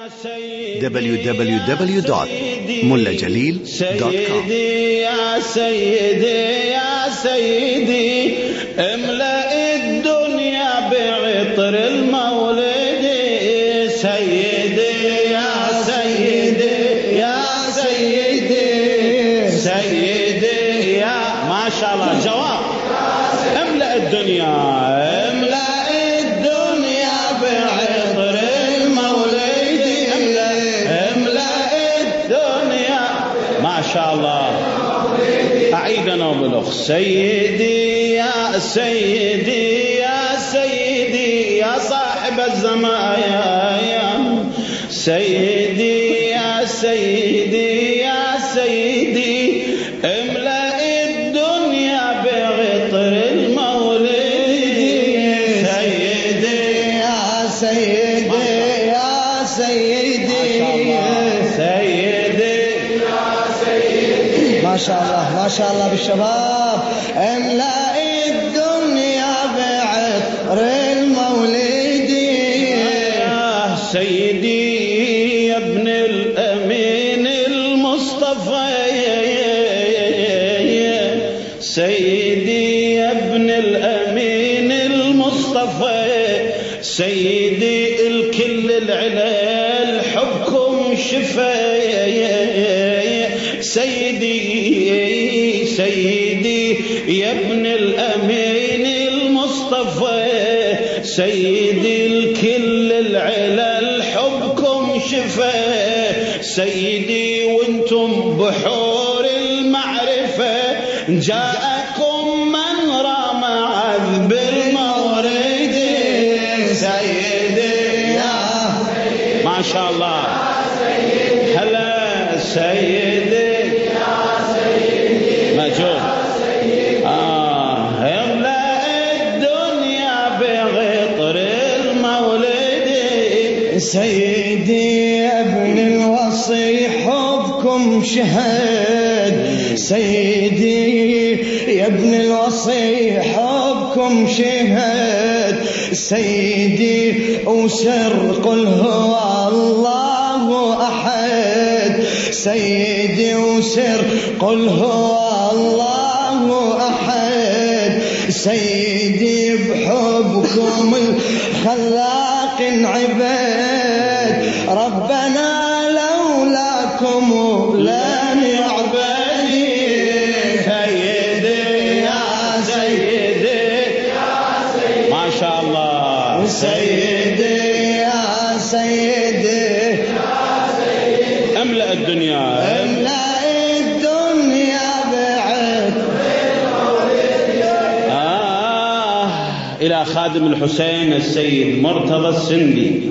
www.mullajalil.com. يا سيدي يا سيدي املأ الدنيا بعطر المولد. سيدي يا سيدي يا سيدي سيدي يا ما شاء الله جواب. املأ الدنيا بعطر المولد. املأ الدنيا ما شاء الله. أعيد أنا بالأخ. سيدي يا سيدي يا سيدي يا صاحب الزمايا. سيدي يا سيدي يا سيدي املأ الدنيا بعطر المولد. سيدي يا سيدي يا سيدي سيدي ما شاء الله ما شاء الله بالشباب. املأ الدنيا بعطر المولد. يا سيدي يا ابن الأمين المصطفى. سيدي يا ابن الأمين المصطفى. سيدي الكل العلال حبكم شفايا. سيدي سيدي يا ابن الأمين المصطفى. سيدي الكل العلال حبكم شفايا. سيدي وانتم بحور المعرفة جاءكم من رام عذب المورد. سيدي يا ما شاء الله هلا سيدي يا سيدي مجود. املأ الدنيا بعطر المولد. سيدي يا ابن الوصي حبكم شهد. سيدي يا ابن الوصي حبكم شهد. سيدي وسر قل هو الله أحد. سيدي وسر قل هو الله أحد. سيدي بحبكم الخلاق عباد. ربنا لولاكم لم يعبد. سيدي يا سيدي ما شاء الله. سيدي يا سيدي املأ الدنيا إلى خادم الحسين السيد مرتضى السندي.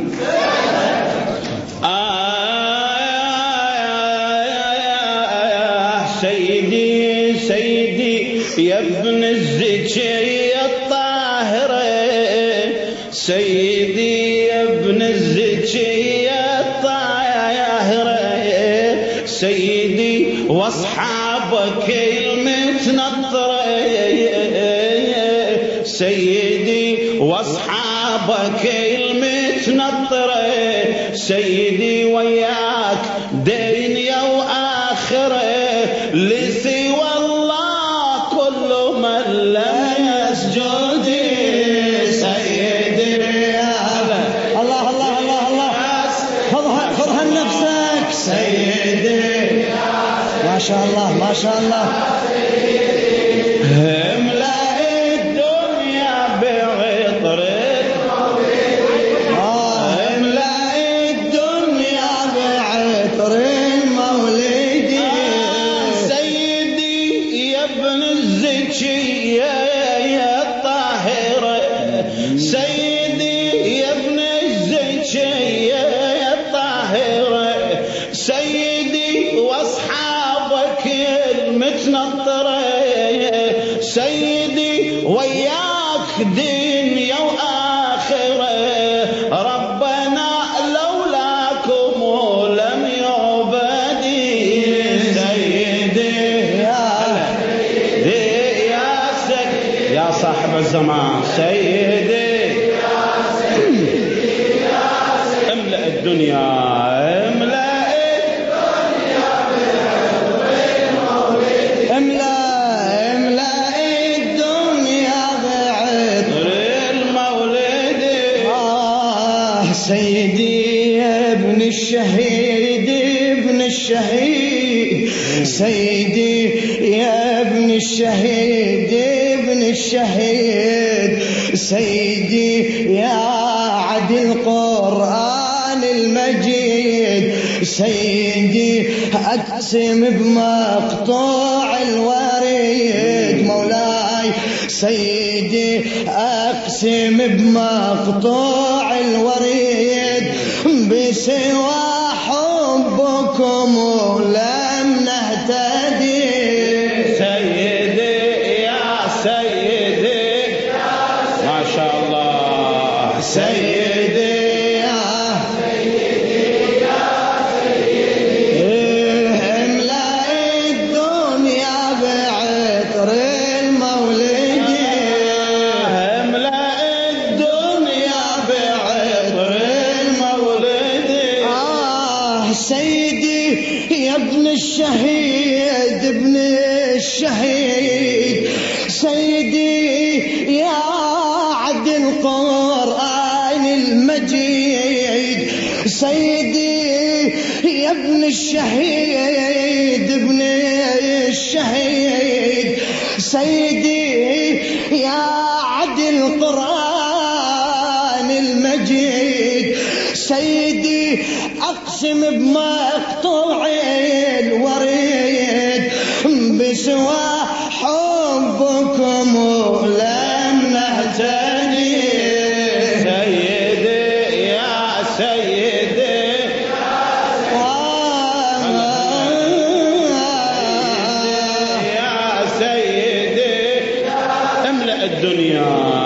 سيدي سيدي يا ابن الزكية الطاهرة. سيدي يا ابن الزكية الطاهرة. سيدي واصحابك المتنطرة. سيدي واصحابك المتنطرة. سيدي وياك دنيا وآخرة. لسوى الله كل من لم يسجد. سيدي الله الله الله الله خذها لنفسك. سيدي ما شاء الله ما شاء الله. املأ الدنيا بعطر. املأ الدنيا بعطر المولد. سيدي يا ابن الزكية الطاهرة. سيدي يا ابن الزكية الطاهرة. سيدي واصحابك المتنطرة. سيدي وياك دنيا وآخرة. ربنا لولاكم لم يعبد. سيدي يا صاحب الزمان. سيدي املأ الدنيا سيدي يا ابن الشهيد ابن الشهيد سيدي يا ابن الشهيد ابن الشهيد سيدي يا عدل القرآن المجيد سيدي أقسم بمقطوع الوريد مولاي سيدي أقسم بمقطوع الوريد بسوى حبكم ولم نهتدي سيدي يا سيدي ما شاء الله سيدي الشهيد ابن الشهيد سيدي يا عدل القرآن المجيد سيدي يا ابن الشهيد ابن الشهيد سيدي يا عدل القرآن المجيد سيدي أقسم بمقطوع الوريد بسوى حبكم ولم نهتدي سيدي يا سيدي يا سيدي املأ الدنيا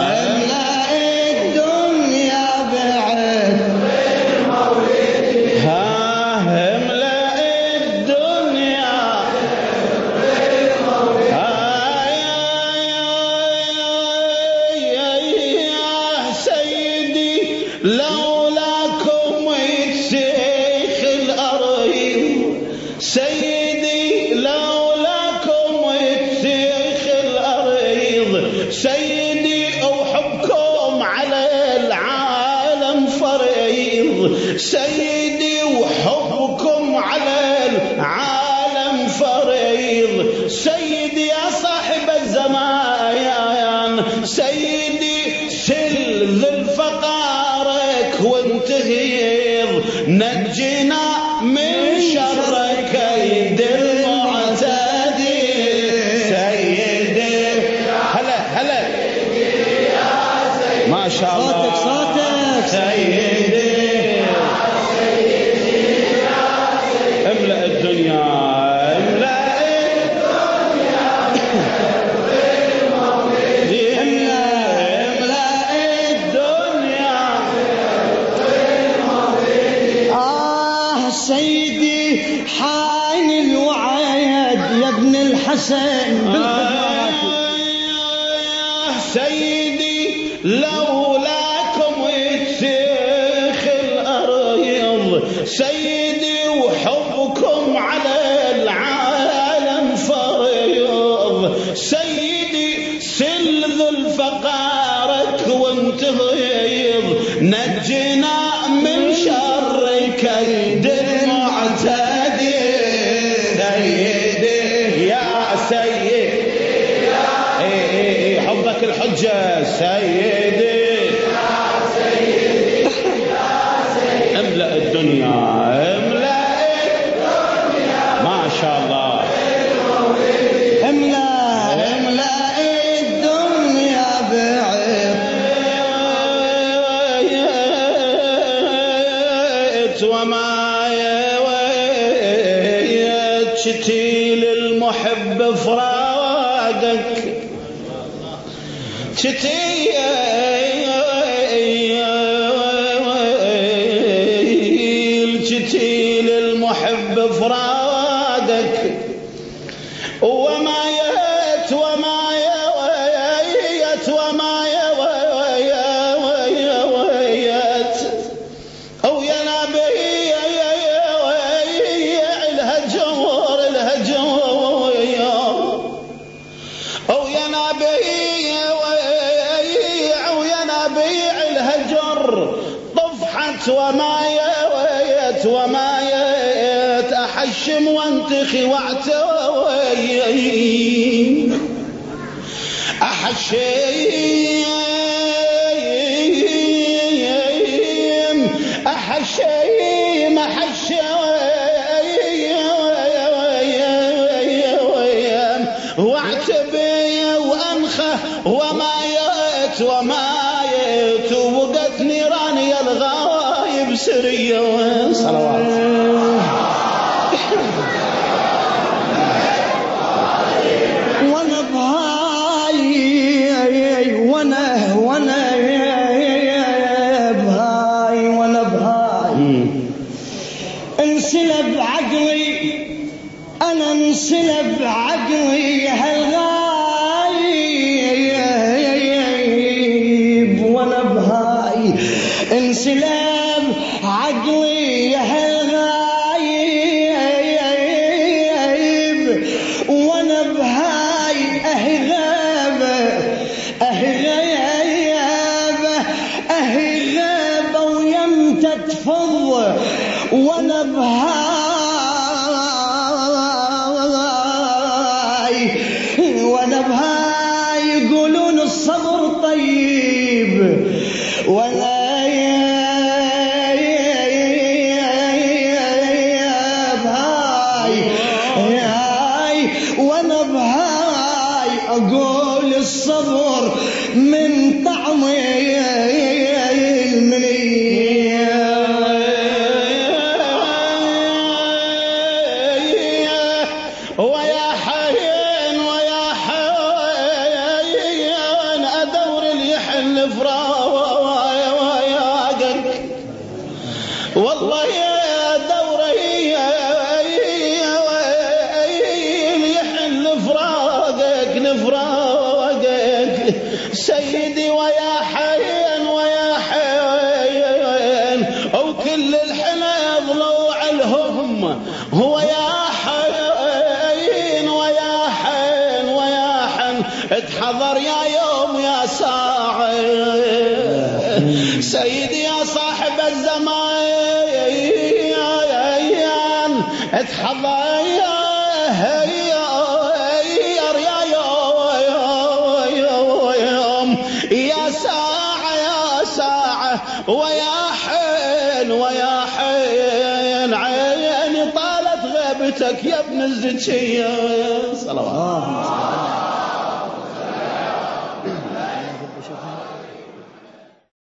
سيدي وحبكم على العالم فريض سيدي وحبكم على العالم فريض سيدي يا صاحب الزمان سيدي سل ذي الفقارك وانتهيض نجنا من شر كيد المعتدي سيدي هلا ما شاء الله صوتك سيدي املأ الدنيا املأ الدنيا سيدي حان الوعد يا ابن الحسن سيدي لولاكم يتسخ الأرض سيدي وحبكم على العالم فريض سيدي سل ذو الفقارك وانتهيض نجنا من شر كيد المعتدي سيدي يا سيدي حبك الحجة سيدي املأ الدنيا املأ الدنيا ما شاء الله املأ الدنيا بعيد وما يويت شتيل المحب فراقك شتيل المحب فراقك وما يت وما يويت وما يويت او يا نبي الهجور او يا نبي وعت وما يويت وما يت أحشم وانتخي وعتوي أحشم أحشم واعتبي وأنخه وما يت وما يت وقت نيران يا الغايب سرية صلوات وانا بهاي وانا بهاي انسلب عقلي انا انسلب عقلي هالغايب وانا بهاي انسلب عقلي هالغايب وانا بهاي اهغابه ويمتى تفض وانا بهاي يقولون الصبر طيب ولا وانا بهاي اقول الصبر من طعمي ويا حين ادور اللي يحل فراقك والله يا دوري اللي يحل فراقك سيدي ويا حين او كل الحنا ضلوع الهم هو يا اتحضر يا يوم يا ساعة سيدي يا صاحب الزمان اتحضر يا يوم يا ساعة ويا حين عيني طالت غيبتك يا ابن الزكية صلوات